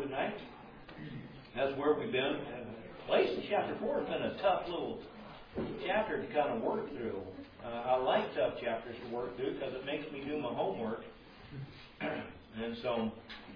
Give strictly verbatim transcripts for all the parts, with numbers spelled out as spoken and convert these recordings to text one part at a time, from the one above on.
tonight. That's where we've been. Galatians chapter four has been a tough little chapter to kind of work through. Uh, I like tough chapters to work through because it makes me do my homework. And so,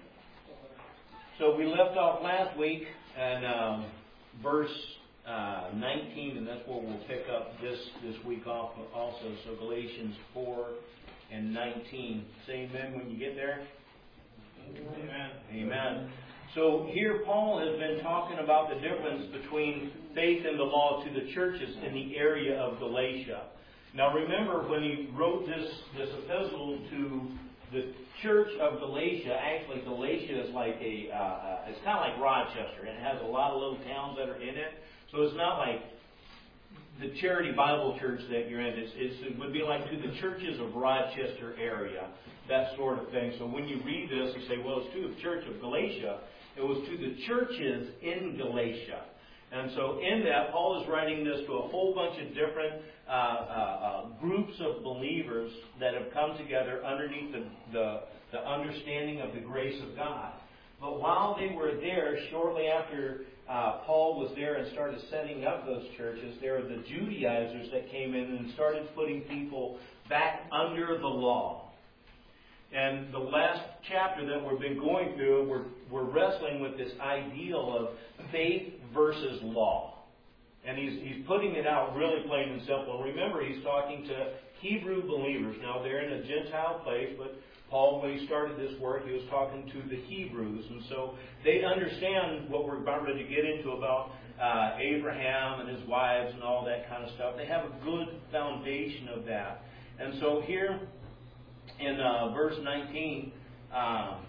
so we left off last week at um, verse uh, nineteen, and that's where we'll pick up this, this week off also. So Galatians four and nineteen. Say amen when you get there. Amen. Amen. So here Paul has been talking about the difference between faith and the law to the churches in the area of Galatia. Now remember, when he wrote this, this epistle to the church of Galatia, actually Galatia is like a, uh, it's kind of like Rochester. It has a lot of little towns that are in it. So it's not like the Charity Bible Church that you're in. It's, it's, it would be like to the churches of Rochester area, that sort of thing. So when you read this, you say, well, it's to the church of Galatia. It was to the churches in Galatia. And so in that, Paul is writing this to a whole bunch of different uh, uh, uh, groups of believers that have come together underneath the, the, the understanding of the grace of God. But while they were there, shortly after uh, Paul was there and started setting up those churches, there were the Judaizers that came in and started putting people back under the law. And the last chapter that we've been going through, we're, we're wrestling with this ideal of faith versus law. And he's, he's putting it out really plain and simple. Remember, he's talking to Hebrew believers. Now, they're in a Gentile place, but Paul, when he started this work, he was talking to the Hebrews. And so they understand what we're about ready to get into about uh, Abraham and his wives and all that kind of stuff. They have a good foundation of that. And so here in uh, verse nineteen, um,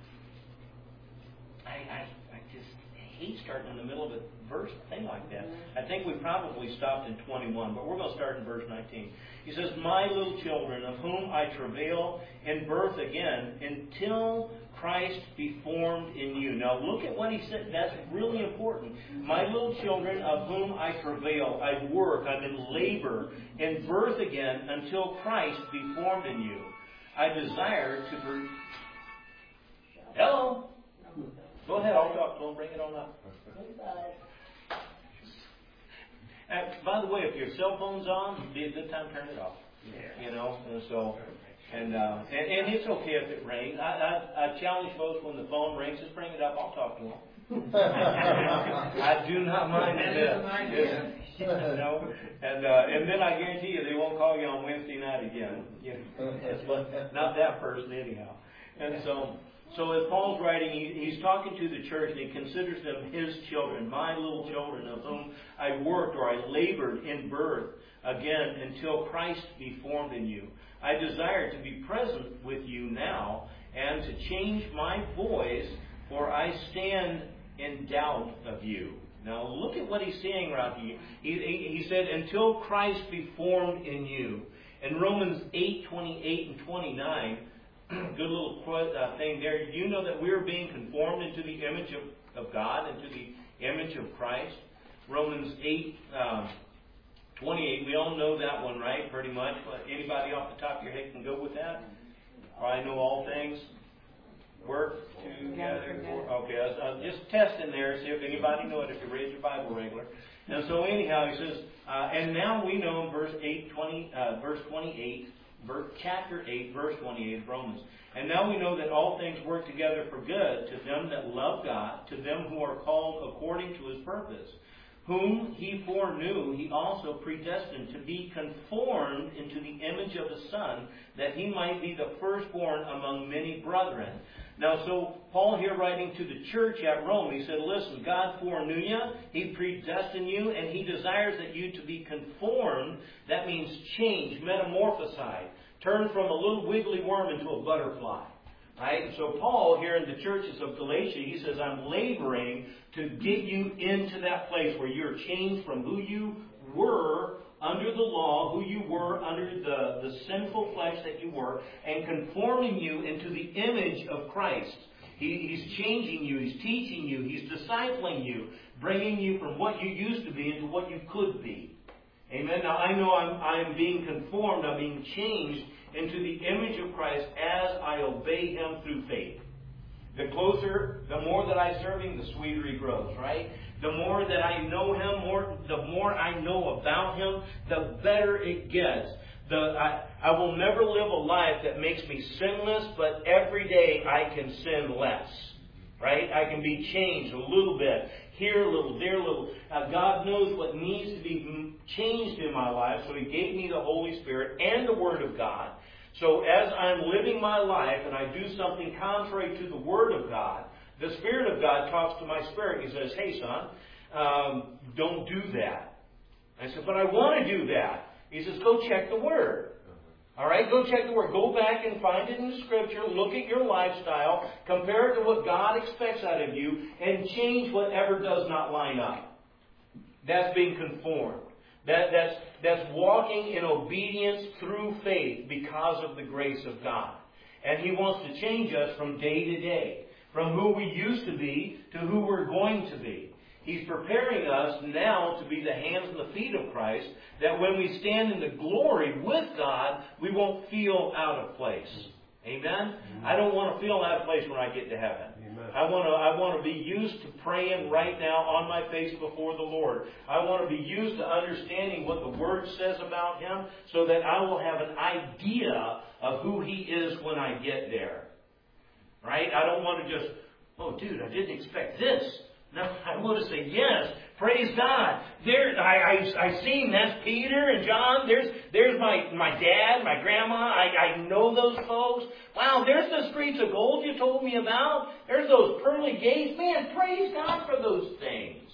I, I, I just hate starting in the middle of a verse thing like that. I think we probably stopped in twenty-one, but we're going to start in verse nineteen. He says, "My little children, of whom I travail in birth again, until Christ be formed in you." Now look at what he said. That's really important. "My little children, of whom I travail, I work, I'm in labor, in birth again, until Christ be formed in you. I desire to bring..." Hello? Go ahead, I'll talk. Don't bring it on up. And by the way, if your cell phone's on, it'd be a good time to turn it off. Yeah. You know, and so, and, uh, and and it's okay if it rings. I, I I challenge folks, when the phone rings, just bring it up. I'll talk to them. I do not mind it. You know, and uh, and then I guarantee you they won't call you on Wednesday night again. You know, not that person anyhow. And so. So as Paul's writing, he, he's talking to the church, and he considers them his children, my little children, of whom I worked or I labored in birth, again, until Christ be formed in you. I desire to be present with you now, and to change my voice, for I stand in doubt of you. Now look at what he's saying right here. He, he, he said, until Christ be formed in you. In Romans eight, twenty-eight and twenty-nine, good little uh, thing there. You know that we're being conformed into the image of, of God, into the image of Christ. Romans eight, um, twenty-eight. We all know that one, right? Pretty much. Anybody off the top of your head can go with that? I know all things work together. Okay, I was, I was just testing there, see if anybody knew it, if you read your Bible regular. And so anyhow, he says, uh, and now we know in verse eight, twenty, uh, verse twenty-eight. Chapter eight, verse twenty-eight of Romans. And now we know that all things work together for good to them that love God, to them who are called according to His purpose. Whom He foreknew, He also predestined to be conformed into the image of His Son, that He might be the firstborn among many brethren. Now, so Paul here writing to the church at Rome, he said, listen, God foreknew you, He predestined you, and He desires that you to be conformed. That means change, metamorphosized, turn from a little wiggly worm into a butterfly. Right? And so Paul here in the churches of Galatia, he says, I'm laboring to get you into that place where you're changed from who you were under the law, who you were under the, the sinful flesh that you were, and conforming you into the image of Christ. He, he's changing you, He's teaching you, He's discipling you, bringing you from what you used to be into what you could be. Amen. Now I know I'm, I'm being conformed, I'm being changed into the image of Christ as I obey Him through faith. The closer, the more that that I serve Him, the sweeter He grows, right? The more that I know Him, more the more I know about Him, the better it gets. The I, I will never live a life that makes me sinless, but every day I can sin less. Right? I can be changed a little bit. Here a little, there a little. Uh, God knows what needs to be changed in my life, so He gave me the Holy Spirit and the Word of God. So as I'm living my life and I do something contrary to the Word of God, the Spirit of God talks to my spirit. He says, hey, son, um, don't do that. I said, but I want to do that. He says, go check the Word. All right, go check the Word. Go back and find it in the Scripture. Look at your lifestyle. Compare it to what God expects out of you. And change whatever does not line up. That's being conformed. That, that's, that's walking in obedience through faith because of the grace of God. And He wants to change us from day to day. From who we used to be to who we're going to be. He's preparing us now to be the hands and the feet of Christ, that when we stand in the glory with God, we won't feel out of place. Amen? Amen. I don't want to feel out of place when I get to heaven. Amen. I want to I want to be used to praying right now on my face before the Lord. I want to be used to understanding what the Word says about Him, so that I will have an idea of who He is when I get there. Right? I don't want to just, oh, dude, I didn't expect this. No, I want to say, yes, praise God. There, I, I, I seen that's Peter and John. There's, there's my, my dad, my grandma. I, I know those folks. Wow, there's the streets of gold you told me about. There's those pearly gates. Man, praise God for those things.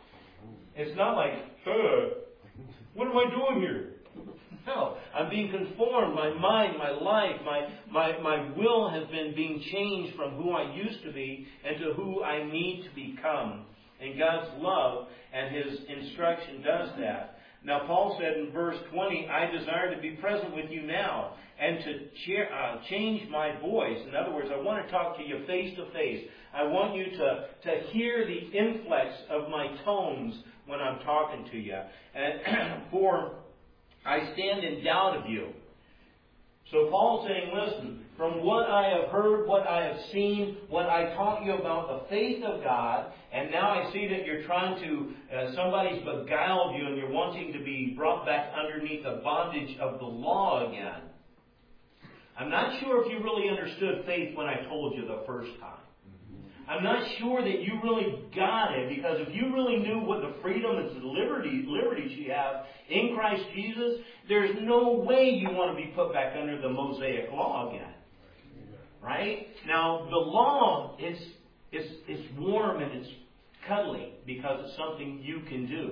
It's not like, huh, what am I doing here? No, I'm being conformed. My mind, my life, my, my, my will has been being changed from who I used to be and to who I need to become. And God's love and His instruction does that. Now, Paul said in verse twenty, I desire to be present with you now and to cheer, uh, change my voice. In other words, I want to talk to you face to face. I want you to, to hear the influx of my tones when I'm talking to you. And for I stand in doubt of you. So Paul's saying, listen, from what I have heard, what I have seen, what I taught you about the faith of God, and now I see that you're trying to, uh, somebody's beguiled you and you're wanting to be brought back underneath the bondage of the law again. I'm not sure if you really understood faith when I told you the first time. I'm not sure that you really got it, because if you really knew what the freedom and the liberty, liberties you have in Christ Jesus, there's no way you want to be put back under the Mosaic law again. Right? Now, the law is, is, is warm and it's cuddly because it's something you can do.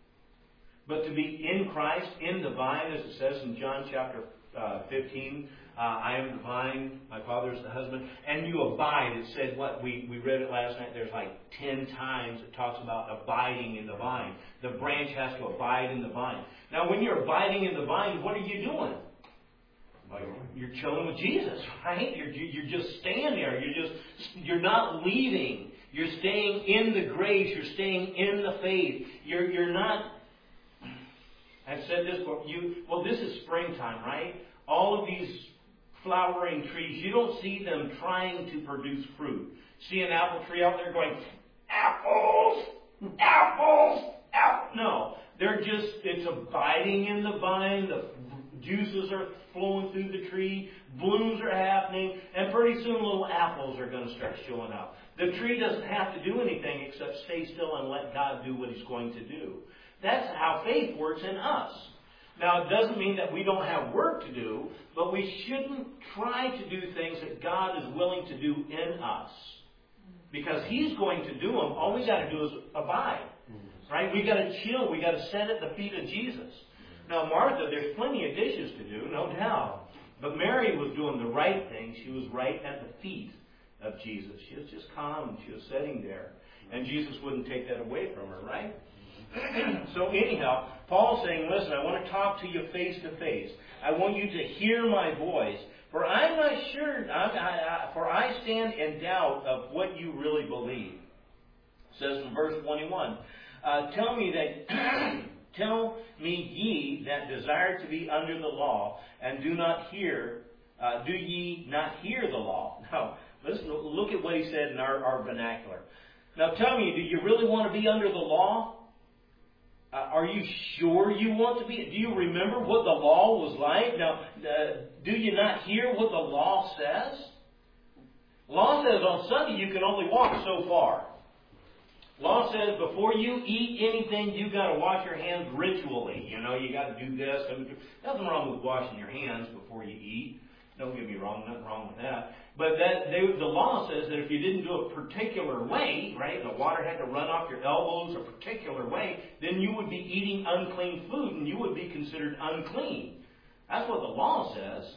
But to be in Christ, in the vine, as it says in John chapter uh, fifteen, Uh, I am the vine, my Father is the husband, and you abide. It said what? We, we read it last night. There's like ten times it talks about abiding in the vine. The branch has to abide in the vine. Now, when you're abiding in the vine, what are you doing? Well, you're chilling with Jesus, right? You're, you're just staying there. You're just, you're not leaving. You're staying in the grace. You're staying in the faith. You're, you're not, I've said this before, you, well, this is springtime, right? All of these flowering trees, you don't see them trying to produce fruit. See an apple tree out there going, apples, apples, apples. No, they're just, it's abiding in the vine. The juices are flowing through the tree. Blooms are happening. And pretty soon little apples are going to start showing up. The tree doesn't have to do anything except stay still and let God do what He's going to do. That's how faith works in us. Now, it doesn't mean that we don't have work to do, but we shouldn't try to do things that God is willing to do in us. Because He's going to do them. All we got to do is abide. Right? We got to chill. We got to sit at the feet of Jesus. Now, Martha, there's plenty of dishes to do, no doubt. But Mary was doing the right thing. She was right at the feet of Jesus. She was just calm. She was sitting there. And Jesus wouldn't take that away from her, right? So anyhow, Paul's saying, listen, I want to talk to you face to face. I want you to hear my voice. For I'm not sure, I, I, for I stand in doubt of what you really believe. It says in verse twenty-one, uh, tell me that, tell me ye that desire to be under the law, and do not hear, uh, do ye not hear the law? Now, Listen, look at what he said in our, our vernacular. Now tell me, do you really want to be under the law? Uh, are you sure you want to be? Do you remember what the law was like? Now, uh, do you not hear what the law says? Law says on Sunday you can only walk so far. Law says before you eat anything, you got to wash your hands ritually. You know, you got to do this. Nothing wrong with washing your hands before you eat. Don't get me wrong, nothing wrong with that. But that they, the law says that if you didn't do a particular way, right, the water had to run off your elbows a particular way, then you would be eating unclean food and you would be considered unclean. That's what the law says.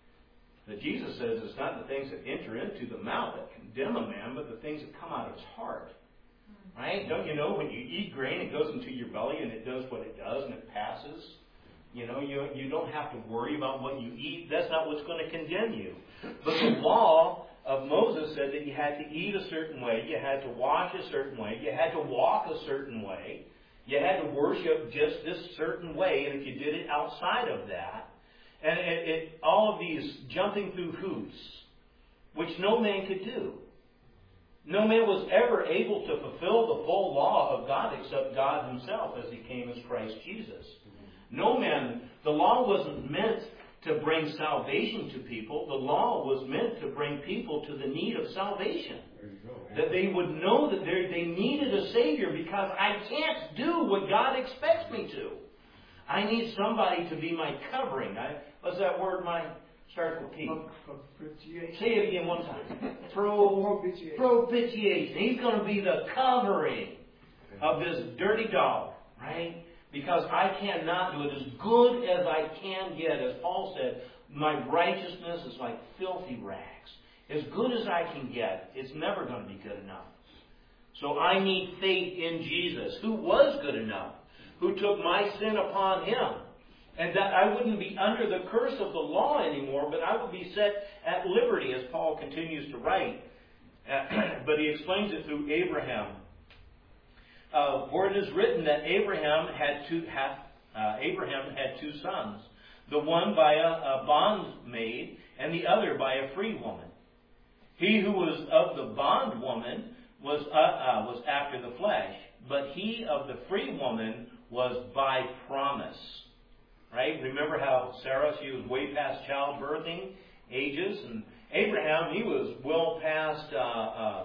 But Jesus says it's not the things that enter into the mouth that condemn a man, but the things that come out of his heart. Right? Don't you know when you eat grain, it goes into your belly and it does what it does and it passes? You know, you, you don't have to worry about what you eat. That's not what's going to condemn you. But the law of Moses said that you had to eat a certain way, you had to wash a certain way, you had to walk a certain way, you had to worship just this certain way, and if you did it outside of that, and it, it, all of these jumping through hoops, which no man could do. No man was ever able to fulfill the full law of God except God himself as he came as Christ Jesus. No man, the law wasn't meant to bring salvation to people. The law was meant to bring people to the need of salvation. That they would know that they needed a Savior because I can't do what God expects me to. I need somebody to be my covering. I, what's that word, my... Starts with P. Say it again one time. Pro, propitiation. He's going to be the covering of this dirty dog, right? Because I cannot do it as good as I can get. As Paul said, my righteousness is like filthy rags. As good as I can get, it's never going to be good enough. So I need faith in Jesus, who was good enough, who took my sin upon him. And that I wouldn't be under the curse of the law anymore, but I would be set at liberty, as Paul continues to write. Uh, but he explains it through Abraham. Uh, for it is written that Abraham had two, had, uh, Abraham had two sons, the one by a, a bondmaid and the other by a free woman. He who was of the bondwoman was uh, uh, was after the flesh, but he of the free woman was by promise. Right? Remember how Sarah, she was way past childbirthing ages, and Abraham, he was well past, uh, uh,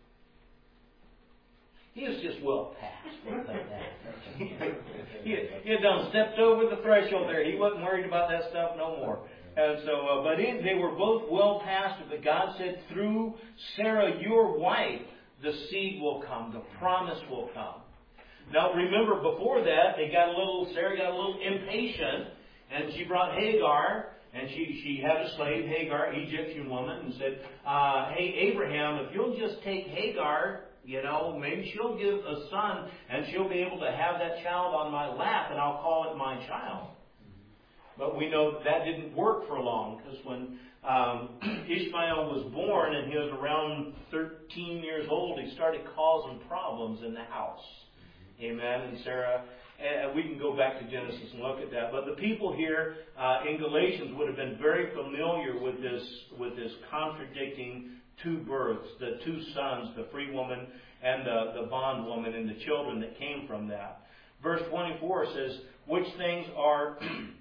he was just well past. Like that. he, had, he had done stepped over the threshold there. He wasn't worried about that stuff no more. And so, uh, but in, they were both well past it. But God said, through Sarah, your wife, the seed will come, the promise will come. Now remember, before that, they got a little, Sarah got a little impatient, and she brought Hagar, and she, she had a slave, Hagar, Egyptian woman, and said, uh, hey, Abraham, if you'll just take Hagar, you know, maybe she'll give a son, and she'll be able to have that child on my lap, and I'll call it my child. But we know that, that didn't work for long, because when um, Ishmael was born, and he was around thirteen years old, he started causing problems in the house. Amen. And Sarah, uh, we can go back to Genesis and look at that. But the people here uh, in Galatians would have been very familiar with this, with this contradicting two births, the two sons, the free woman and the, the bondwoman, and the children that came from that. Verse twenty-four says, which things are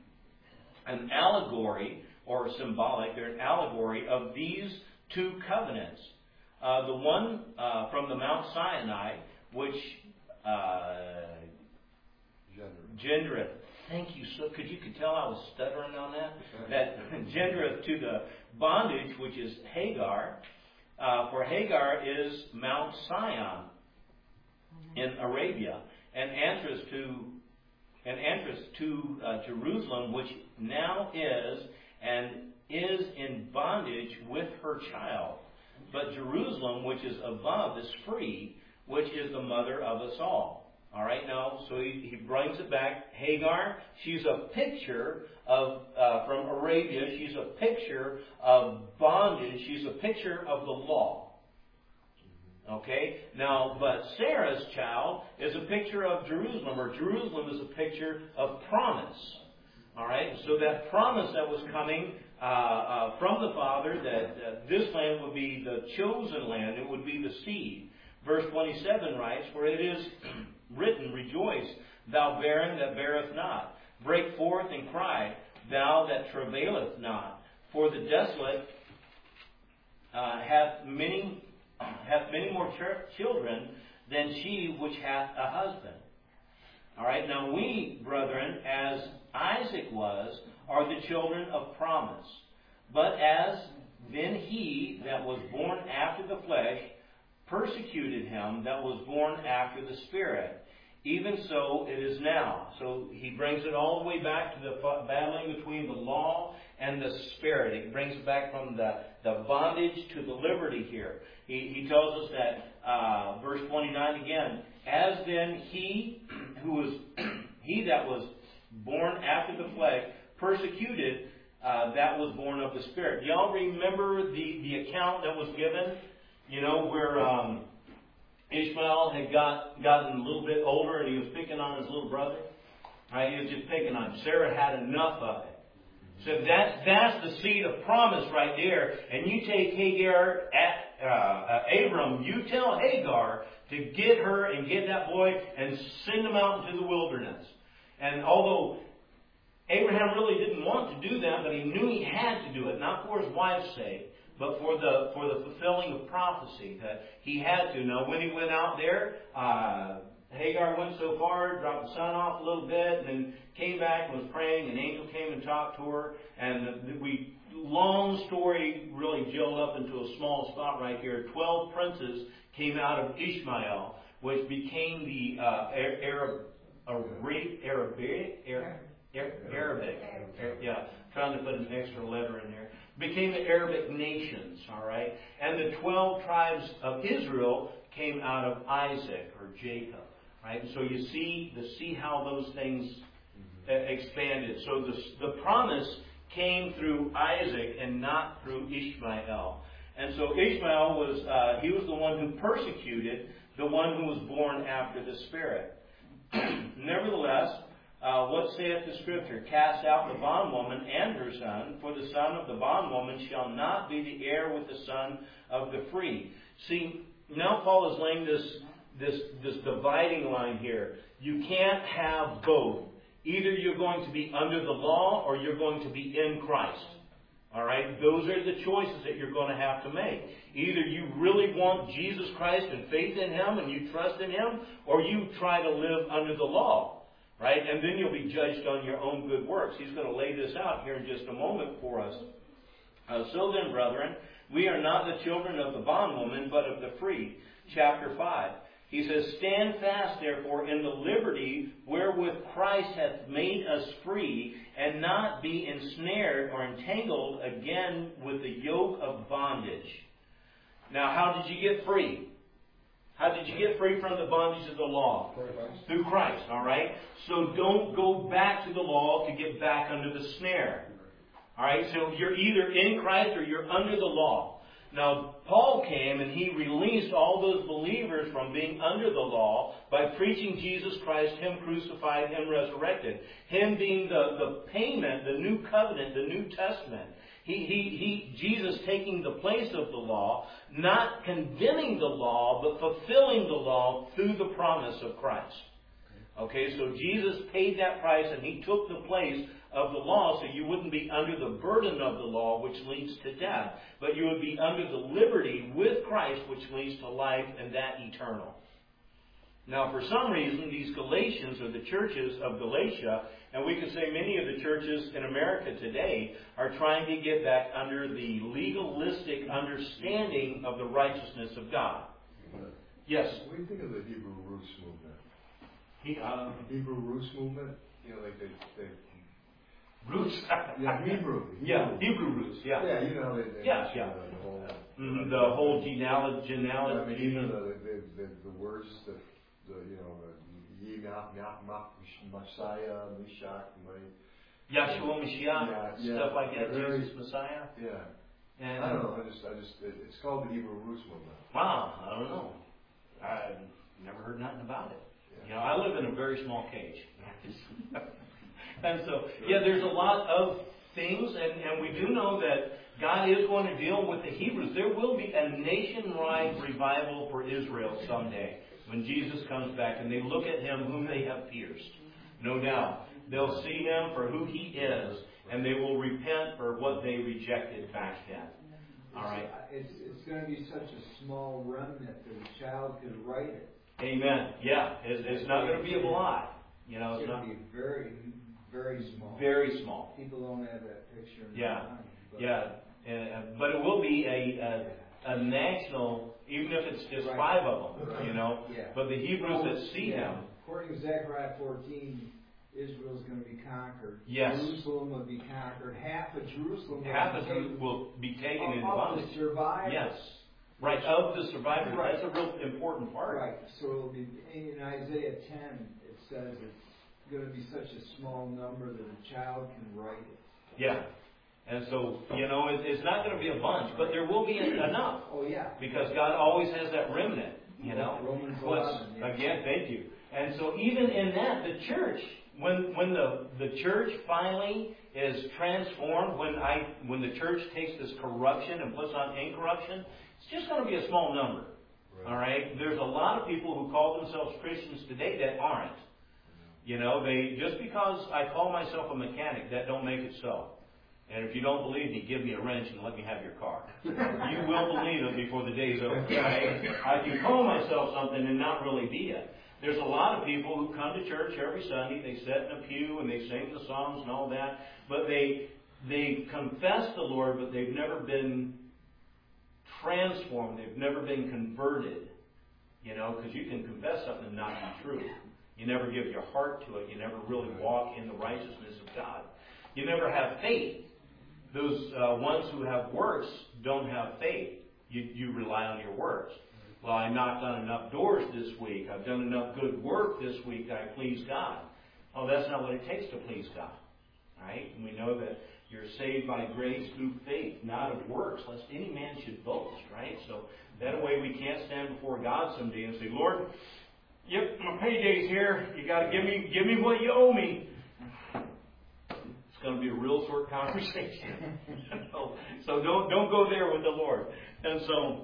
an allegory or symbolic, they're an allegory of these two covenants. Uh, the one uh, from the Mount Sinai, which Uh, gendereth. Thank you. So, could you could tell I was stuttering on that. That gendereth to the bondage, which is Hagar. Uh, for Hagar is Mount Sion in Arabia, and answers to and answers to uh, Jerusalem, which now is and is in bondage with her child. But Jerusalem, which is above, is free, which is the mother of us all. All right, now, so he, he brings it back. Hagar, she's a picture of, uh, from Arabia, she's a picture of bondage. She's a picture of the law. Okay? Now, but Sarah's child is a picture of Jerusalem, or Jerusalem is a picture of promise. All right? So that promise that was coming uh, uh, from the Father that uh, this land would be the chosen land. It would be the seed. Verse twenty-seven writes, "For it is written, Rejoice, thou barren that beareth not. Break forth and cry, thou that travaileth not. For the desolate uh, hath many hath many more ch- children than she which hath a husband." All right. Now we, brethren, as Isaac was, are the children of promise. But as then he that was born after the flesh persecuted him that was born after the Spirit, even so it is now. So he brings it all the way back to the battling between the law and the Spirit. He brings it back from the, the bondage to the liberty here. He, he tells us that, uh, verse twenty-nine again, "As then he who was he that was born after the flesh persecuted uh, that was born of the Spirit." Y'all remember the, the account that was given? You know, where um, Ishmael had got gotten a little bit older and he was picking on his little brother. Right? He was just picking on him. Sarah had enough of it. So that's, that's the seed of promise right there. And you take Hagar, at, uh, uh, Abram, you tell Hagar to get her and get that boy and send him out into the wilderness. And although Abraham really didn't want to do that, but he knew he had to do it, not for his wife's sake, but for the for the fulfilling of prophecy, that he had to. Now, when he went out there, uh, Hagar went so far, dropped the sun off a little bit, and then came back and was praying. An angel came and talked to her, and we long story really gelled up into a small spot right here. Twelve princes came out of Ishmael, which became the uh, Arab, Arabic, Arabic, Arabic, Arabic, yeah, trying to put an extra letter in there. Became the Arabic nations, all right? And the twelve tribes of Israel came out of Isaac or Jacob, right? And so you see, the see how those things uh, expanded. So the, the promise came through Isaac and not through Ishmael. And so Ishmael was, uh, he was the one who persecuted the one who was born after the Spirit. Nevertheless, Uh, what saith the Scripture? "Cast out the bondwoman and her son, for the son of the bondwoman shall not be the heir with the son of the free." See, now Paul is laying this, this, this dividing line here. You can't have both. Either you're going to be under the law or you're going to be in Christ. All right? Those are the choices that you're going to have to make. Either you really want Jesus Christ and faith in Him and you trust in Him, or you try to live under the law. Right? And then you'll be judged on your own good works. He's going to lay this out here in just a moment for us. Uh, so then, brethren, we are not the children of the bondwoman, but of the free. Chapter five. He says, "Stand fast, therefore, in the liberty wherewith Christ hath made us free, and not be ensnared or entangled again with the yoke of bondage." Now, how did you get free? How did you get free from the bondage of the law? Christ. Through Christ, all right? So don't go back to the law to get back under the snare. All right? So you're either in Christ or you're under the law. Now, Paul came and he released all those believers from being under the law by preaching Jesus Christ, Him crucified, Him resurrected. Him being the, the payment, the new covenant, the New Testament. He, he, he, Jesus taking the place of the law, not condemning the law, but fulfilling the law through the promise of Christ. Okay, so Jesus paid that price and He took the place of the law, so you wouldn't be under the burden of the law, which leads to death, but you would be under the liberty with Christ, which leads to life and that eternal. Now, for some reason, these Galatians, or the churches of Galatia, and we could say many of the churches in America today, are trying to get back under the legalistic understanding of the righteousness of God. Yes? What do you think of the Hebrew Roots movement? He, um, Hebrew Roots movement? You know, like they... they Roots? yeah, Hebrew. Hebrew. Yeah, Hebrew roots, yeah. Yeah, you know, they... they yeah, yeah. The, the whole... Mm-hmm. The whole genealogy... genealogy. I mean, even the, the, the, the words, the, the you know, the... Yimach, Messiah, Meshach, Yahshua, Mashiach, yeah, yeah, stuff like that, very, Jesus, Messiah. Yeah. And, I don't know, I just, I just, it, it's called the Hebrew Roots movement. Wow, I don't know. I've never heard nothing about it. Yeah. You know, I live in a very small cage. And so, yeah, there's a lot of things, and, and we do know that God is going to deal with the Hebrews. There will be a nationwide revival for Israel someday when Jesus comes back and they look at Him whom they have pierced. No doubt. They'll see Him for who He is, and they will repent for what they rejected back then. All right. It's, it's going to be such a small remnant that a child could write it. Amen. Yeah. It's, it's not going to be a lot. You know, it's, it's going not to be very, very small. Very small. People don't have that picture in yeah. their mind. But yeah. Uh, but it will be a, a a national, even if it's just right. five of them, right. you know. Yeah. But the Hebrews that see yeah. Him. According to Zechariah fourteen, Israel's going to be conquered. Yes. Jerusalem will be conquered. Half of Jerusalem will Half be of taken, Jerusalem will be taken into of bondage. the survivors. Yes. Right, of the survivors. Right. That's a real important part. Right. So it'll be in Isaiah ten. It says it's going to be such a small number that a child can write it. Yeah. And so, you know, it, it's not going to be a bunch, but there will be enough. Oh, yeah. Because God always has that remnant, you know. Romans Plus, eleven. Yeah. again, thank you. And so even in that, the church, when when the, the church finally is transformed, when I when the church takes this corruption and puts on incorruption, it's just going to be a small number. Right. All right? There's a lot of people who call themselves Christians today that aren't. You know, they just because I call myself a mechanic, that don't make it so. And if you don't believe me, give me a wrench and let me have your car. You will believe it before the day's over. Right? I can call myself something and not really be it. There's a lot of people who come to church every Sunday. They sit in a pew and they sing the songs and all that. But they they confess the Lord, but they've never been transformed. They've never been converted. You know, because you can confess something and not be true. You never give your heart to it. You never really walk in the righteousness of God. You never have faith. Those uh, ones who have works don't have faith. You, you rely on your works. Well, I knocked on enough doors this week. I've done enough good work this week that I please God. Oh, that's not what it takes to please God. Right? And we know that you're saved by grace through faith, not of works, lest any man should boast. Right? So that way we can't stand before God someday and say, Lord, yep, my payday's here. You got to give me, give me what you owe me. It's going to be a real short conversation. So don't don't go there with the Lord. And so,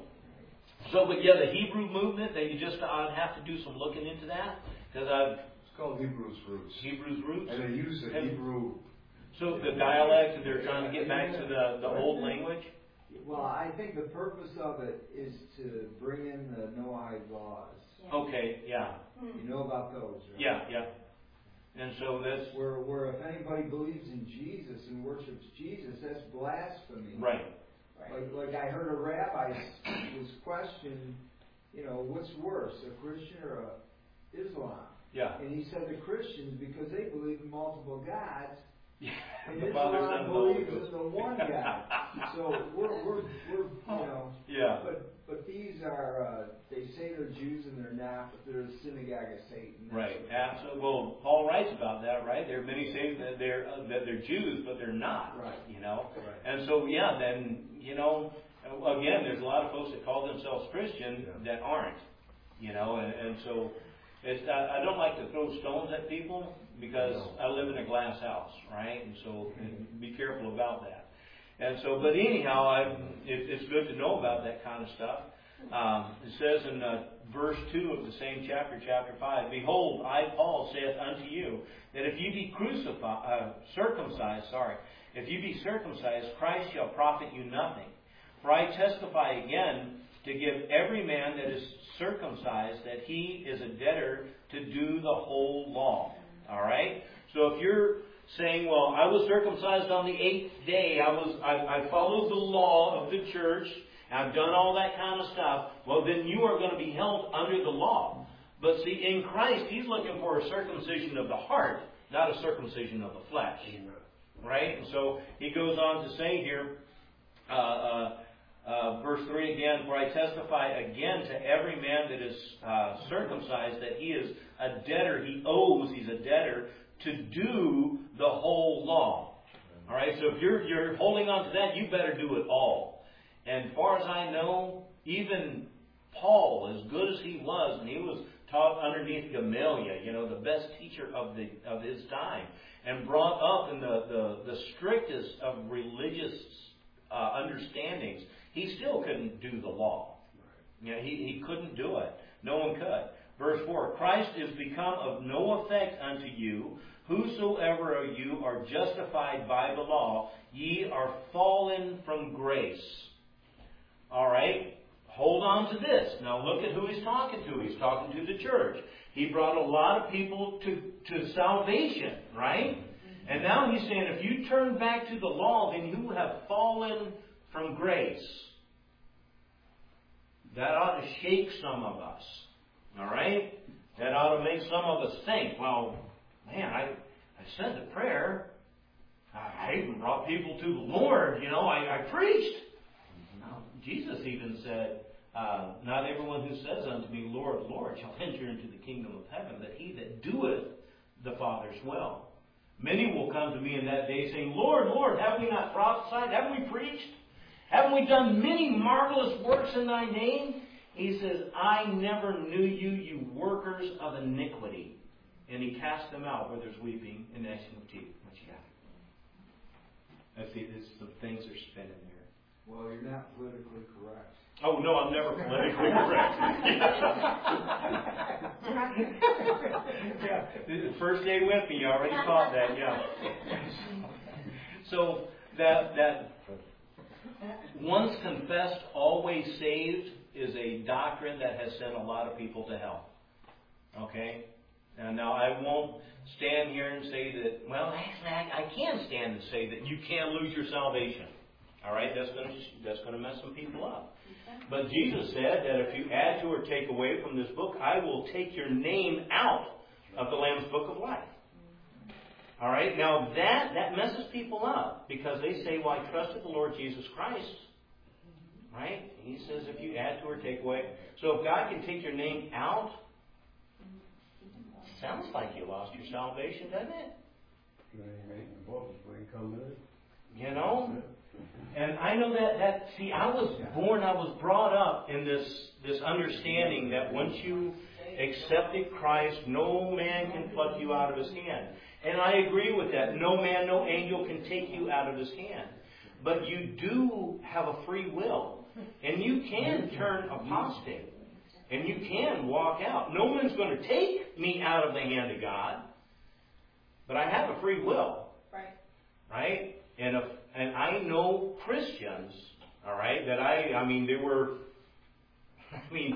so but yeah, the Hebrew movement. That you just I'd have to do some looking into that because I've. It's called Hebrews roots. Hebrews roots. And they use the and, Hebrew. So the dialect, they're trying to get back to the the old language. Well, I think the purpose of it is to bring in the Noahide laws. Yeah. Okay. Yeah. You know about those, right? Yeah. Yeah. And so that's where where if anybody believes in Jesus and worships Jesus, that's blasphemy. Right. Like like I heard a rabbi was questioned, you know, what's worse, a Christian or a Islam? Yeah. And he said the Christians because they believe in multiple gods. Yeah. And The Father, Son, Islam and Holy believes Ghost. in the one God. So we're we're we're you know. Yeah. But but these are uh, they say they're Jews and they're not, but they're a synagogue of Satan. That's Right. Absolutely. Well, Paul writes about that, right? There are many saying that they're uh, that they're Jews, but they're not. Right. You know. Right. And so yeah, then you know, again, there's a lot of folks that call themselves Christian Yeah. that aren't. You know, and, and so it's I, I don't like to throw stones at people because No. I live in a glass house, right? And so be careful about that. And so, but anyhow, I, it, it's good to know about that kind of stuff. Um, it says in uh, verse two of the same chapter, chapter five, Behold, I, Paul, saith unto you, that if you be crucified, uh, circumcised, sorry, if you be circumcised, Christ shall profit you nothing. For I testify again to give every man that is circumcised that he is a debtor to do the whole law. All right? So if you're saying, well, I was circumcised on the eighth day, I was I, I followed the law of the church, I've done all that kind of stuff, well, then you are going to be held under the law. But see, in Christ, He's looking for a circumcision of the heart, not a circumcision of the flesh. Right? And so He goes on to say here, uh, uh, uh, verse three again, For I testify again to every man that is uh, circumcised that he is a debtor, he owes, he's a debtor, to do the whole law. All right, so if you're you're holding on to that, you better do it all. And as far as I know, even Paul, as good as he was, and he was taught underneath Gamaliel, you know, the best teacher of the of his time, and brought up in the, the, the strictest of religious uh, understandings, he still couldn't do the law. You know, he, he couldn't do it. No one could. Verse four, Christ is become of no effect unto you. Whosoever of you are justified by the law, ye are fallen from grace. All right? Hold on to this. Now look at who he's talking to. He's talking to the church. He brought a lot of people to, to salvation, right? And now he's saying, if you turn back to the law, then you have fallen from grace. That ought to shake some of us. All right? That ought to make some of us think, well, man, I, I said the prayer. I even brought people to the Lord. You know, I, I preached. Now, Jesus even said, uh, not everyone who says unto me, Lord, Lord, shall enter into the kingdom of heaven, but he that doeth the Father's will. Many will come to me in that day saying, Lord, Lord, have we not prophesied? Haven't we preached? Haven't we done many marvelous works in thy name? He says, I never knew you, you workers of iniquity. And he cast them out where there's weeping and gnashing of teeth. What you got? Let's see, there's some things are spinning there. Well, you're not politically correct. Oh, no, I'm never politically correct. Yeah. The first day with me, you already caught that, yeah. So, that, that once confessed, always saved is a doctrine that has sent a lot of people to hell. Okay? And now I won't stand here and say that, well, actually, I, I can stand and say that you can lose your salvation. All right? That's going to that's going to mess some people up. But Jesus said that if you add to or take away from this book, I will take your name out of the Lamb's Book of Life. All right? Now that, that messes people up because they say, well, I trusted the Lord Jesus Christ. Right? He says if you add to or take away. So if God can take your name out, sounds like you lost your salvation, doesn't it? You know? And I know that, that, see, I was born, I was brought up in this, this understanding that once you accepted Christ, no man can pluck you out of his hand. And I agree with that. No man, no angel can take you out of his hand. But you do have a free will. And you can turn apostate. And you can walk out. No one's going to take me out of the hand of God. But I have a free will. Right. Right? And if, and I know Christians, all right, that I, I mean, they were, I mean,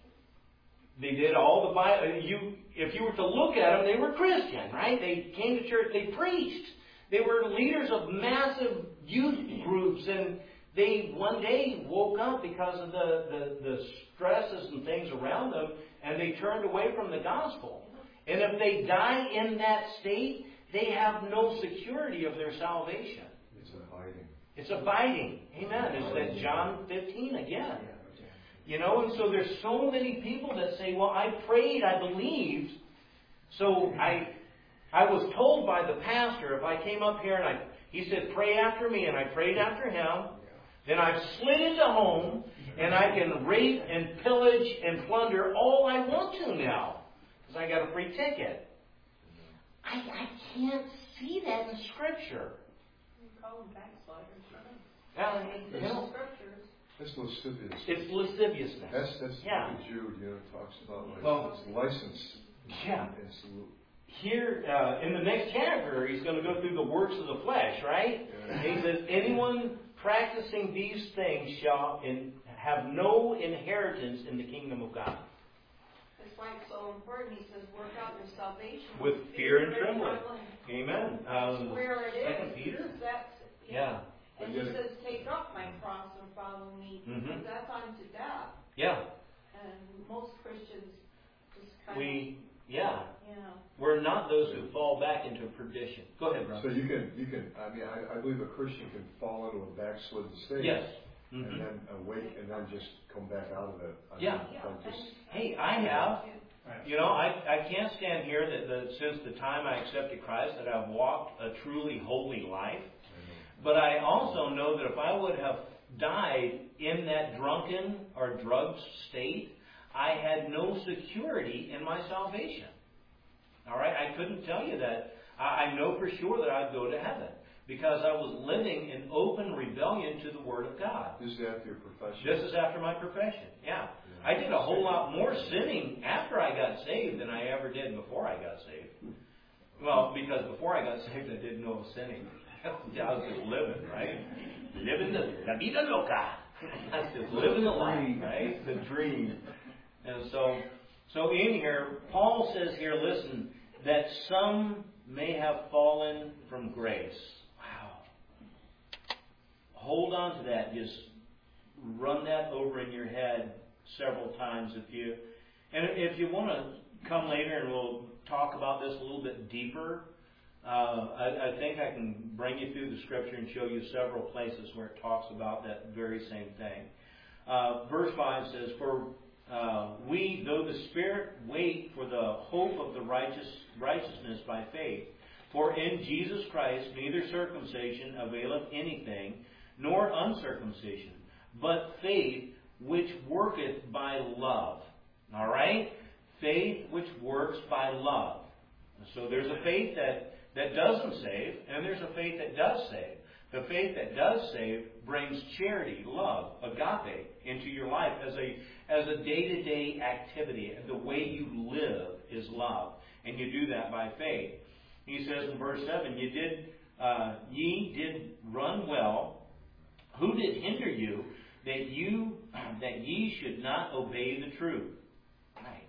they did all the Bible. You, if you were to look at them, they were Christian, right? They came to church, they preached. They were leaders of massive youth groups, and they one day woke up because of the, the, the stresses and things around them, and they turned away from the gospel. And if they die in that state, they have no security of their salvation. It's abiding. It's abiding. Amen. It's that John fifteen again. You know, and so there's so many people that say, well, I prayed, I believed, so I I was told by the pastor, if I came up here and I he said, pray after me, and I prayed after him, then I've slid into home, and I can rape and pillage and plunder all I want to now, because I got a free ticket. I, I can't see that in Scripture. You call them backsliders, right? Now, you know, Scriptures. That's lascivious. it's lasciviousness. That's that's Yeah. what Jude, you know, talks about like Well, it's license. Yeah. It's, Here, uh, in the next chapter, he's going to go through the works of the flesh, right? Yeah. And he says, anyone practicing these things shall in, have no inheritance in the kingdom of God. That's why it's so important. He says, work out your salvation With fear and trembling. Amen. That's Um, where it is. Second Peter? That's, Yeah. And he says, take up my cross and follow me. Mhm. Because that's unto death. Yeah. And most Christians just kind We, yeah. of, you know. We're not those who fall back into perdition. Go ahead, So brother. you can, you can. I mean, I, I believe a Christian can fall into a backslidden state. Yes. And Mhm. then awake, and then just come back out of it. I Yeah. mean, Yeah. like just, Hey, I have. You know, I, I can't stand here that the, since the time I accepted Christ that I've walked a truly holy life. But I also know that if I would have died in that drunken or drugged state, I had no security in my salvation. All right? I couldn't tell you that. I, I know for sure that I'd go to heaven because I was living in open rebellion to the Word of God. This is after your profession? This is after my profession, yeah. yeah. I did a whole lot more sinning after I got saved than I ever did before I got saved. Well, because before I got saved, I didn't know I was sinning. I was just living, right? Living the la vida loca. I was just living the life, right? The dream. And so, so in here, Paul says here, listen, that some may have fallen from grace. Wow. Hold on to that. Just run that over in your head several times if you, and if you want to come later and we'll talk about this a little bit deeper. Uh, I, I think I can bring you through the Scripture and show you several places where it talks about that very same thing. Uh, verse five says, For uh, we, though the Spirit, wait for the hope of the righteous righteousness by faith. For in Jesus Christ neither circumcision availeth anything, nor uncircumcision, but faith which worketh by love. All right? Faith which works by love. So there's a faith that that doesn't save, and there's a faith that does save. The faith that does save brings charity, love, agape into your life as a as a day-to-day activity. The way you live is love, and you do that by faith. He says in verse seven, "You did, uh, ye did run well. Who did hinder you that you that ye should not obey the truth?" Right,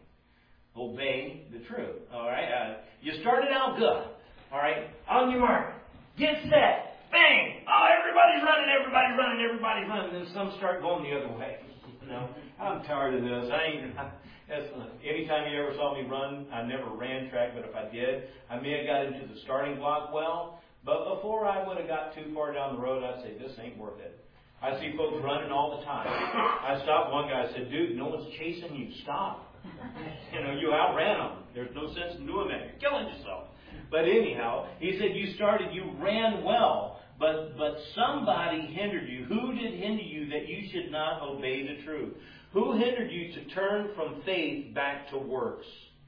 obey the truth. All right, uh, you started out good. All right, on your mark, get set, bang! Oh, everybody's running, everybody's running, everybody's running. And then some start going the other way. You know, I'm tired of this. I ain't. That's, anytime you ever saw me run, I never ran track, but if I did, I may have got into the starting block well. But before I would have got too far down the road, I'd say this ain't worth it. I see folks running all the time. I stopped one guy. I said, "Dude, no one's chasing you. Stop. You know, you outran them. There's no sense in doing that. You're killing yourself." But anyhow, he said, you started, you ran well, but but somebody hindered you. Who did hinder you that you should not obey the truth? Who hindered you to turn from faith back to works?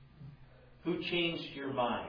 Who changed your mind?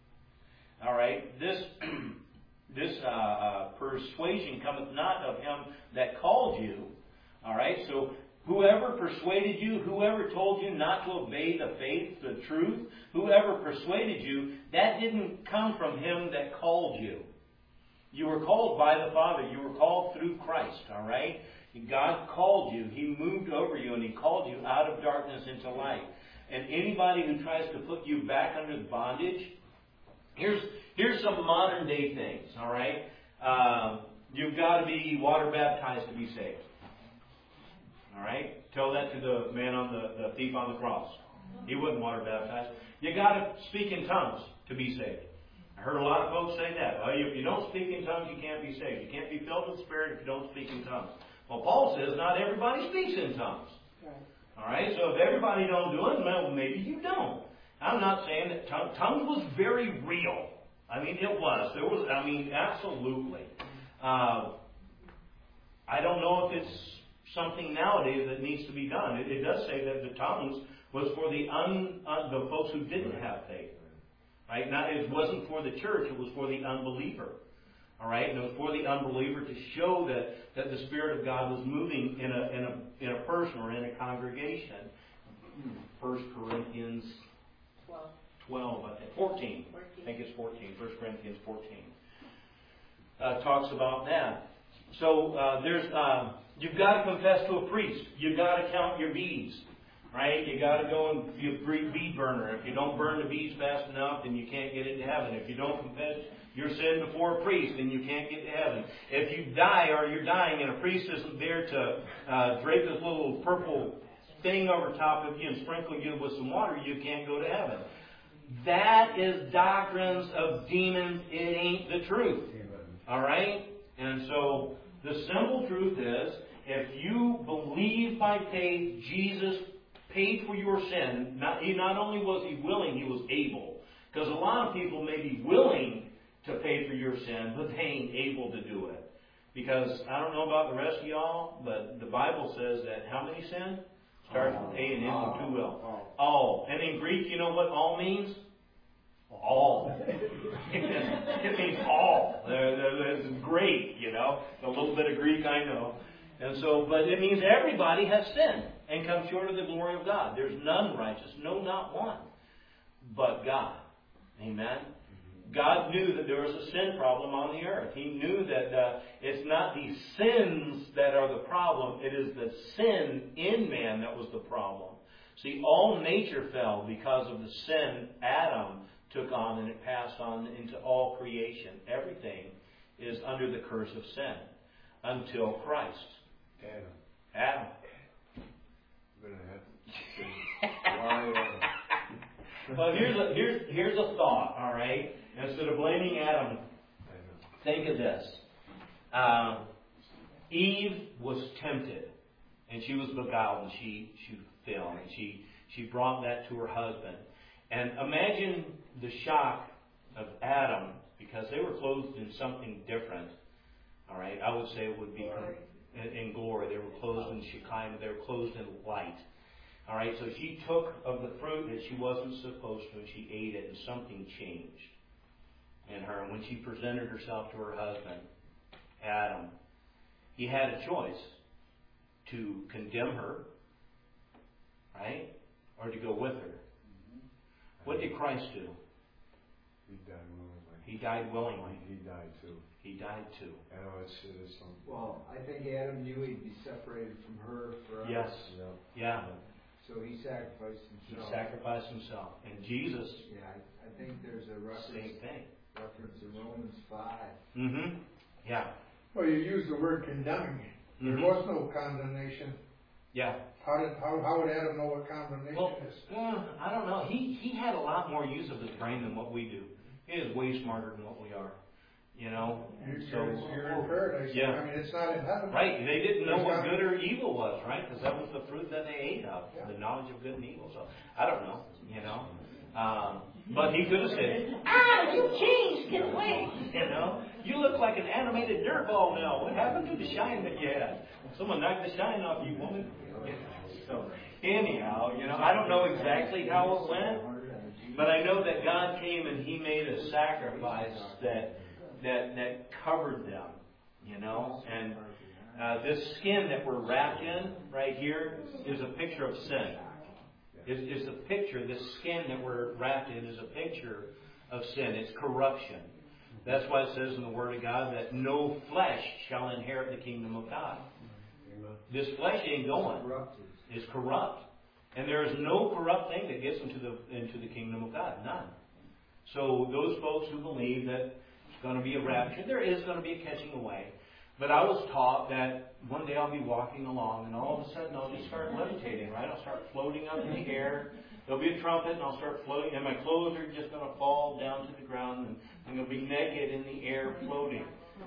All right, this this uh, uh, persuasion cometh not of him that called you. All right, so whoever persuaded you, whoever told you not to obey the faith, the truth, whoever persuaded you, that didn't come from him that called you. You were called by the Father. You were called through Christ, all right? God called you. He moved over you and He called you out of darkness into light. And anybody who tries to put you back under bondage, here's, here's some modern day things, all right? Um, you've got to be water baptized to be saved. All right? Tell that to the man on the, the thief on the cross. He wasn't water baptized. You got to speak in tongues to be saved. I heard a lot of folks say that. Well, if you don't speak in tongues, you can't be saved. You can't be filled with the Spirit if you don't speak in tongues. Well, Paul says not everybody speaks in tongues. All right? So if everybody don't do it, well, maybe you don't. I'm not saying that tongue, tongues was very real. I mean, it was. There was. I mean, absolutely. Uh, I don't know if it's something nowadays that needs to be done. It, it does say that the tongues was for the un, uh, the folks who didn't have faith. Right? Not, it wasn't for the church, it was for the unbeliever. All right? And it was for the unbeliever to show that, that the Spirit of God was moving in a in a in a person or in a congregation. First Corinthians twelve. Twelve, I think. Fourteen. fourteen. I think it's fourteen. First Corinthians fourteen. Uh, talks about that. So uh, there's uh, you've got to confess to a priest. You've got to count your beads. Right? You got to go and be a bead burner. If you don't burn the beads fast enough, then you can't get into heaven. If you don't confess your sin before a priest, then you can't get to heaven. If you die or you're dying and a priest isn't there to uh, drape this little purple thing over top of you and sprinkle you with some water, you can't go to heaven. That is doctrines of demons. It ain't the truth. All right? And so the simple truth is, if you believe by faith Jesus paid for your sin, not, he not only was he willing, he was able. Because a lot of people may be willing to pay for your sin, but they ain't able to do it. Because I don't know about the rest of y'all, but the Bible says that how many sin? Starts with A and ends with two L. All. And in Greek, you know what all means? All. It means all. It's great, you know. A little bit of Greek, I know. And so, but it means everybody has sinned and come short of the glory of God. There's none righteous, no, not one, but God. Amen. God knew that there was a sin problem on the earth. He knew that uh, it's not the sins that are the problem. It is the sin in man that was the problem. See, all nature fell because of the sin Adam took on, and it passed on into all creation. Everything is under the curse of sin until Christ. Adam. Adam. I'm going to have to say, why Adam? Well, here's a, here's, here's a thought, all right? Instead of blaming Adam, think of this. Um, Eve was tempted, and she was beguiled, and she, she fell, and she, she brought that to her husband. And imagine the shock of Adam, because they were clothed in something different. All right, I would say it would be in, in glory. They were clothed in Shekinah. They were clothed in light. All right, so she took of the fruit that she wasn't supposed to, and she ate it, and something changed in her. And when she presented herself to her husband, Adam, he had a choice to condemn her, right, or to go with her. What did Christ do? He died willingly. He died willingly. He died too. He died too. I know it's, it's some. Well, I think Adam knew he'd be separated from her forever. Yes. Yeah. Yeah. So he sacrificed He himself. sacrificed himself. And Jesus, Yeah, I, I think there's a reference, same thing. reference in Romans five. Mm-hmm. Yeah. Well, you use the word condemning. There Mhm. was no condemnation. Yeah. How did how, how would Adam know what condemnation Well, is? uh, I don't know. He he had a lot more use of his brain than what we do. He is way smarter than what we are. You know? You're, So, you're in paradise. yeah. I mean, it's not in heaven. right. They didn't know There's what not- good or evil was, right? Because that was the fruit that they ate of, Yeah. the knowledge of good and evil. So, I don't know, you know. Um, but he could have said, ah, you changed, get away. You know, you look like an animated dirt ball now. What happened to the shine that you had? Someone knocked the shine off you, woman. So, anyhow, you know, I don't know exactly how it went, but I know that God came and He made a sacrifice that that that covered them, you know. And uh, this skin that we're wrapped in right here is a picture of sin. Is is a picture. This skin that we're wrapped in is a picture of sin. It's corruption. That's why it says in the Word of God that no flesh shall inherit the kingdom of God. This flesh ain't going. It's corrupt. And there is no corrupt thing that gets into the into the kingdom of God. None. So those folks who believe that it's going to be a rapture, there is going to be a catching away. But I was taught that one day I'll be walking along and all of a sudden I'll just start levitating, right? I'll start floating up in the air. There'll be a trumpet and I'll start floating, and my clothes are just going to fall down to the ground, and I'm going to be naked in the air floating.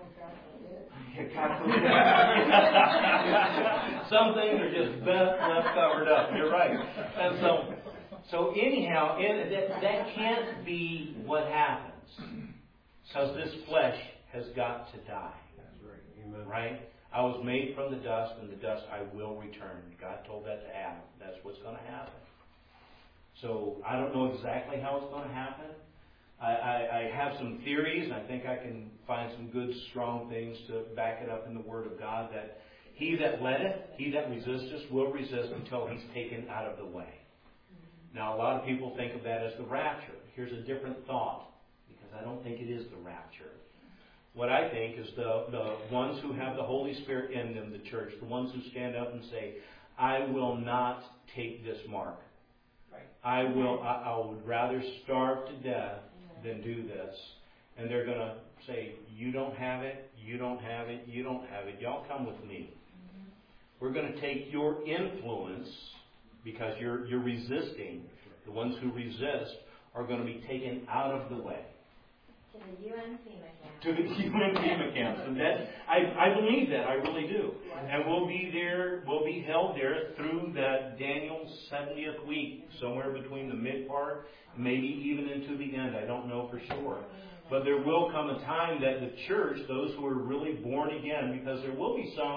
Some things are just best left covered up. You're right. And so, so anyhow, it, that, that can't be what happens, because this flesh has got to die. Right? I was made from the dust, and the dust I will return. God told that to Adam. That's what's going to happen. So I don't know exactly how it's going to happen. I, I, I have some theories, and I think I can find some good, strong things to back it up in the Word of God, that he that letteth, he that resisteth, will resist until he's taken out of the way. Now, a lot of people think of that as the rapture. Here's a different thought, because I don't think it is the rapture. What I think is the, the ones who have the Holy Spirit in them, the church, the ones who stand up and say, I will not take this mark. Right. I will. I, I would rather starve to death than do this. And they're going to say, you don't have it, you don't have it, you don't have it. Y'all come with me. Mm-hmm. We're going to take your influence, because you're you're resisting. The ones who resist are going to be taken out of the way. To the U N FEMA camp. To the U N FEMA camps. And that, I, I believe that, I really do. And we'll be there, we'll be held there through that Daniel seventieth week, somewhere between the mid part, maybe even into the end. I don't know for sure. But there will come a time that the church, those who are really born again, because there will be some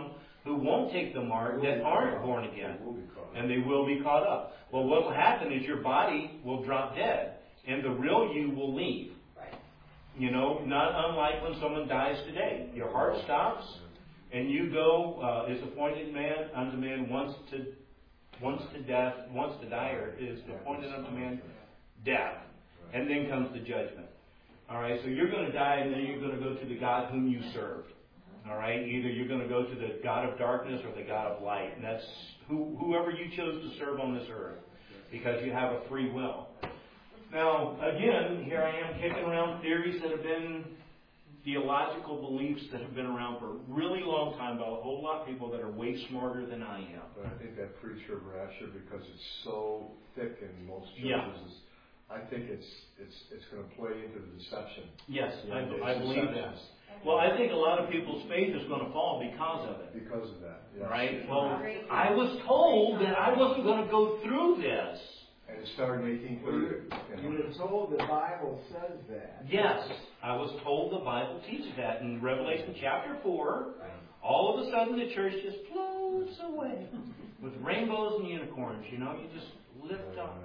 who won't take the mark that aren't born again. Will be caught up. And they will be caught up. Well, what will happen is your body will drop dead, and the real you will leave. Right. You know, not unlike when someone dies today. Your heart stops, and you go, uh, is appointed man unto man once to once to death, once to die, or is appointed unto man death. And then comes the judgment. All right, so you're going to die, and then you're going to go to the God whom you served. All right, either you're going to go to the God of darkness or the God of light, and that's who, whoever you chose to serve on this earth, because you have a free will. Now, again, here I am kicking around theories that have been theological beliefs that have been around for a really long time by a whole lot of people that are way smarter than I am. But I think that preacher of rapture, because it's so thick in most churches, Yeah. is, I think it's it's it's going to play into the deception. Yes, I, It's I believe that. deceptions. Well, I think a lot of people's faith is going to fall because of it. Because of that, yes. Right? Well, I was told that I wasn't going to go through this. And it started in eighteen Well, thirty. you you were told the Bible says that. Yes, I was told the Bible teaches that. In Revelation chapter four, all of a sudden the church just floats away with rainbows and unicorns. You know, you just lift up.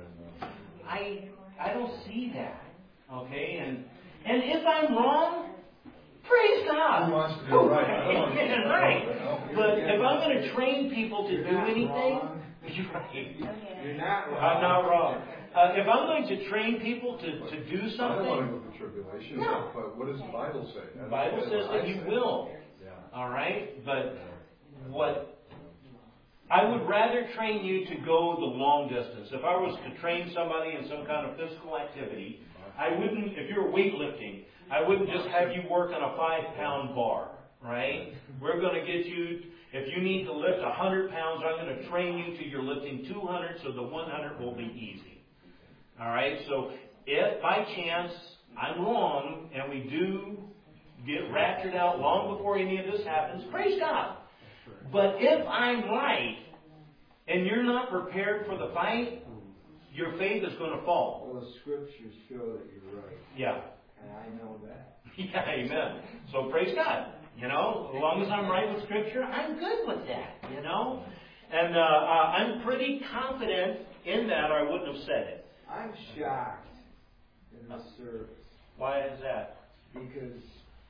I I don't see that. Okay, and and if I'm wrong, praise God. Who wants to be right? Amen, right. But if I'm going to train people to You're do not anything, wrong. you're right. You're not wrong. I'm not wrong. Uh, if I'm going to train people to, to do I don't want to something, go through tribulation, No. but what does the Bible say? the Bible says that you will. Yeah. All right? But what I would rather train you to go the long distance. If I was to train somebody in some kind of physical activity, I wouldn't, if you're weightlifting, I wouldn't just have you work on a five pound bar, right? We're going to get you, if you need to lift one hundred pounds, I'm going to train you till you're lifting two hundred, so the one hundred will be easy. All right? So if by chance I'm wrong and we do get raptured out long before any of this happens, praise God. But if I'm right and you're not prepared for the fight, your faith is going to fall. Well, the scriptures show that you're right. Yeah. And I know that. Yeah, amen. So praise God. You know, as long as I'm right with Scripture, I'm good with that, you know. And uh, uh, I'm pretty confident in that, or I wouldn't have said it. I'm shocked in this service Why is that? because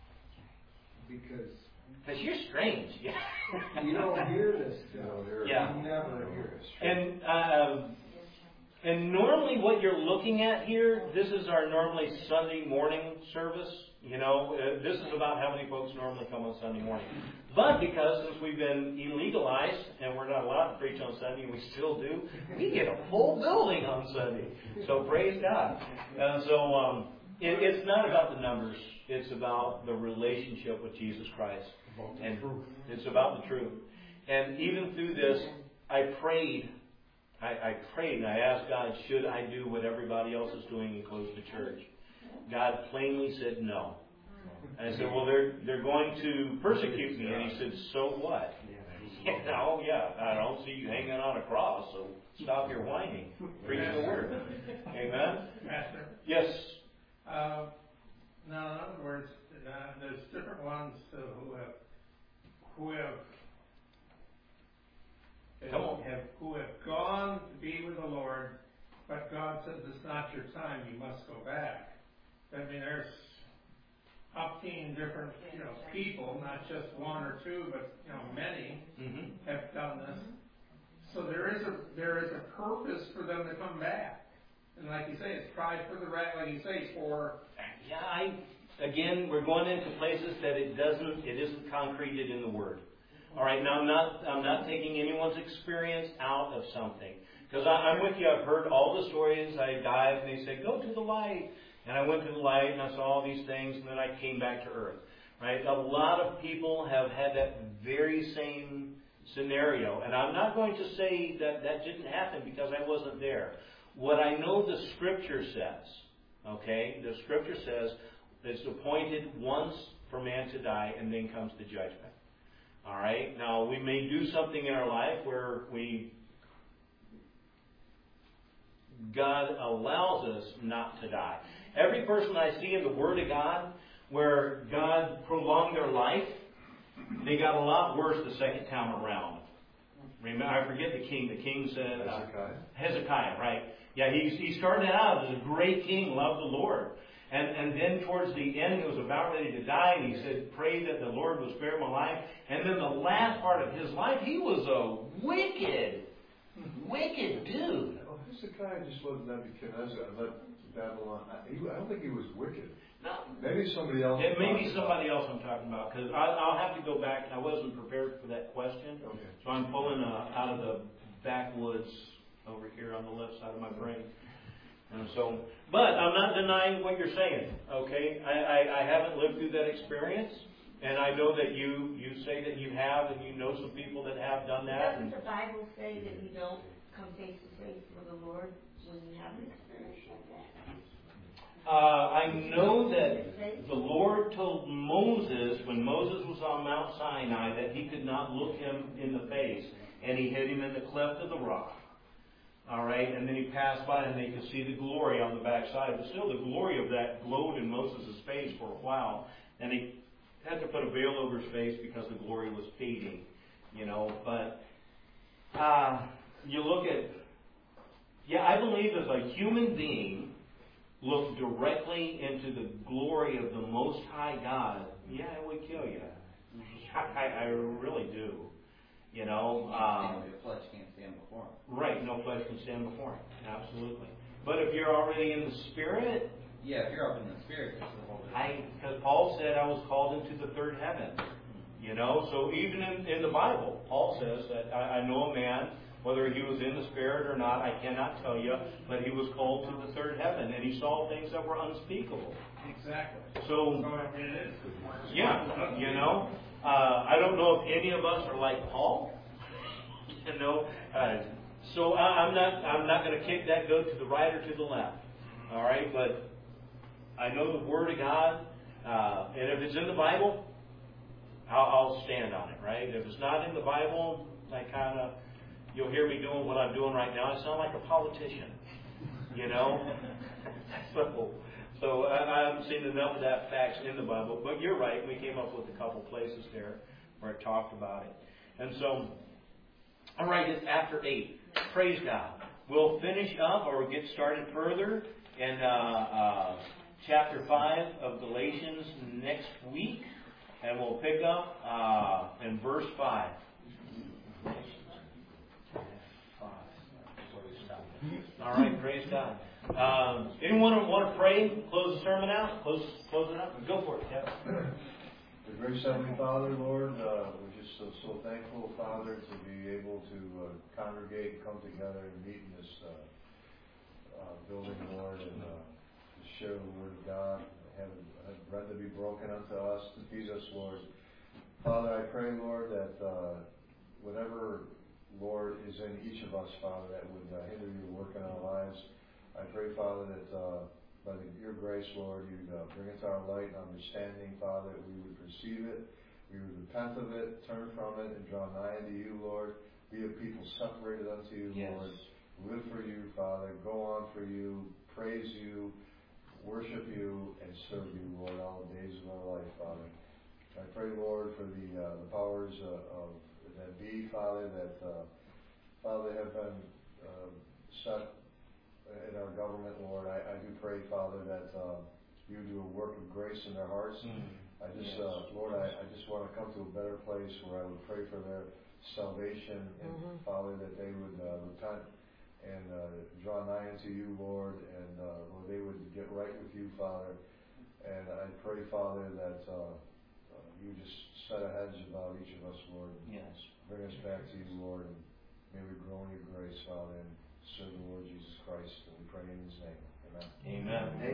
because Because you're strange. you don't hear this You stuff. know, there- Yeah. You never hear it. And uh, and normally what you're looking at here, this is our normally Sunday morning service. You know, uh, this is about how many folks normally come on Sunday morning. But because since we've been illegalized and we're not allowed to preach on Sunday, and we still do, we get a full building on Sunday. So praise God. And so um, it, it's not about the numbers. It's about the relationship with Jesus Christ. And it's about the truth. And even through this, I prayed. I, I prayed and I asked God, should I do what everybody else is doing and close the church? God plainly said no. And I said, well, they're they're going to persecute me. And He said, so what? You know, yeah, I don't see you hanging on a cross, so stop your whining. Preach the word. Amen? Pastor, Yes. uh, now in other words, uh, there's different ones uh, who have, who have, Come on. have, who have gone to be with the Lord, but God says it's not your time, you must go back. I mean, there's umpteen different, you know, people, not just one or two, but, you know, many Mm-hmm. have done this. So there is a, there is a purpose for them to come back. And like you say, it's tried for the right, like you say, for Yeah, I, again, we're going into places that it doesn't, it isn't concreted in the Word. All right, now I'm not, I'm not taking anyone's experience out of something. Because I'm with you, I've heard all the stories, I dive, and they say, go to the light. And I went to the light, and I saw all these things, and then I came back to earth. Right? A lot of people have had that very same scenario. And I'm not going to say that that didn't happen because I wasn't there. What I know the Scripture says, okay, the Scripture says it's appointed once for man to die, and then comes the judgment. All right? Now, we may do something in our life where we, God allows us not to die. Every person I see in the Word of God where God prolonged their life, they got a lot worse the second time around. Remember, I forget the king. The king said uh, Hezekiah. Hezekiah, right? Yeah, he he started out as a great king, loved the Lord, and and then towards the end, he was about ready to die, and he said, "Pray that the Lord will spare my life." And then the last part of his life, he was a wicked, wicked dude. Well, Hezekiah just let Nebuchadnezzar and let Babylon. I, he, I don't think he was wicked. No. Maybe somebody else. It may be somebody else I'm talking about, because I'll have to go back. I wasn't prepared for that question, Okay. so I'm pulling uh, out of the backwoods over here on the left side of my brain. And so, but I'm not denying what you're saying. Okay, I, I, I haven't lived through that experience, and I know that you you say that you have, and you know some people that have done that. Doesn't the Bible say that you don't come face to face with the Lord when you have an experience like that? Uh, I know that the Lord told Moses, when Moses was on Mount Sinai, that he could not look him in the face, and he hid him in the cleft of the rock. All right, and then he passed by, and they could see the glory on the backside. But still, the glory of that glowed in Moses' face for a while, and he had to put a veil over his face because the glory was fading, you know. But uh, you look at, yeah, I believe as a human being, look directly into the glory of the Most High God, yeah, it would kill you. I, I really do. You know, um, the flesh can't stand before him. Right, no flesh can stand before him. Absolutely. But if you're already in the Spirit, yeah, if you're up in the Spirit, it's the whole I because Paul said I was called into the third heaven. You know, so even in, in the Bible, Paul says that I, I know a man. Whether he was in the Spirit or not, I cannot tell you, but he was called to the third heaven, and he saw things that were unspeakable. Exactly. So, So it is. yeah, you know, uh, I don't know if any of us are like Paul. You know, uh, so I, I'm not, I'm not going to kick that goat to the right or to the left. All right, but I know the Word of God, uh, and if it's in the Bible, I'll, I'll stand on it. Right? If it's not in the Bible, I kind of. You'll hear me doing what I'm doing right now. I sound like a politician, you know. so, so I, I haven't seen enough of that facts in the Bible. But you're right. We came up with a couple places there where it talked about it. And so, all right, it's after eight. Praise God. We'll finish up or get started further in uh, uh, chapter five of Galatians next week, and we'll pick up uh, in verse five. All right, praise God. Um, anyone want to pray? Close the sermon out? Close, close it out? Go for it, Kevin. The gracious Heavenly Father, Lord, uh, we're just so, so thankful, Father, to be able to uh, congregate, come together, and meet in this uh, uh, building, Lord, and uh, to share the Word of God. Have, have bread to be broken unto us, to feed us, Lord. Father, I pray, Lord, that uh, whatever Lord, is in each of us, Father, that would uh, hinder your work in our lives. I pray, Father, that uh, by the, your grace, Lord, you'd uh, bring it to our light and understanding, Father, that we would perceive it, we would repent of it, turn from it, and draw nigh unto you, Lord. Be a people separated unto you, yes. Lord. Live for you, Father. Go on for you. Praise you. Worship you and serve you, Lord, all the days of our life, Father. I pray, Lord, for the uh, the powers uh, of that be, Father, that, uh, Father, have been uh, set in our government, Lord. I, I do pray, Father, that uh, you do a work of grace in their hearts. Mm. I just, yes. uh, Lord, I, I just want to come to a better place where I would pray for their salvation, and mm-hmm. Father, that they would uh, repent and uh, draw nigh unto you, Lord, and uh, Lord, they would get right with you, Father. And I pray, Father, that uh, uh, you just set a hedge about each of us, Lord. Yes. Bring us back to you, Lord, and may we grow in your grace, Father, and serve the Lord Jesus Christ. And we pray in his name. Amen. Amen.